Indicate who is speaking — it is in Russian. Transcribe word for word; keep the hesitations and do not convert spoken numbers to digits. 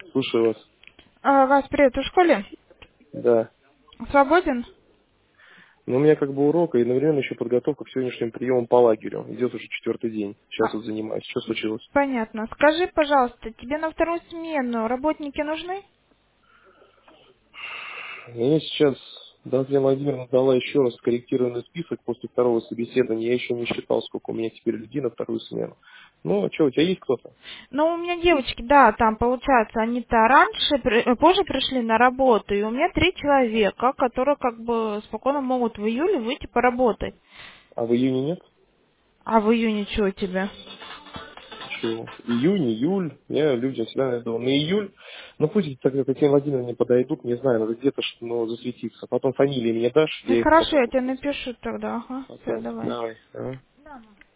Speaker 1: Слушаю вас.
Speaker 2: А, Вас привет, ты в школе?
Speaker 1: Да.
Speaker 2: Свободен?
Speaker 1: Но у меня как бы урок, и одновременно еще подготовка к сегодняшним приемам по лагерю. Идет уже четвертый день. Сейчас
Speaker 2: А,
Speaker 1: вот занимаюсь. Что случилось?
Speaker 2: понятно. Скажи, пожалуйста, тебе на вторую смену работники нужны?
Speaker 1: Мне сейчас Дмитрия Владимировна дала еще раз скорректированный список после второго собеседования. Я еще не считал, сколько у меня теперь людей на вторую смену. Ну, а что, у тебя есть кто-то?
Speaker 2: Ну, у меня девочки, да, там, получается, они-то раньше, при- э, позже пришли на работу, и у меня три человека, которые как бы спокойно могут в июле выйти поработать.
Speaker 1: А в июне нет?
Speaker 2: А в июне что у тебя?
Speaker 1: Чего? Июнь, июль. Я людям всегда найду. На июль, ну пусть тогда Татьяна Владимировна подойдут, не знаю, надо где-то что, ну, засветиться. Потом фамилии мне дашь,
Speaker 2: Ну,
Speaker 1: я их
Speaker 2: хорошо,
Speaker 1: потом
Speaker 2: я тебе
Speaker 1: попросил.
Speaker 2: напишу тогда, ага, все,
Speaker 1: Потом.
Speaker 2: давай.
Speaker 1: Давай. Ага.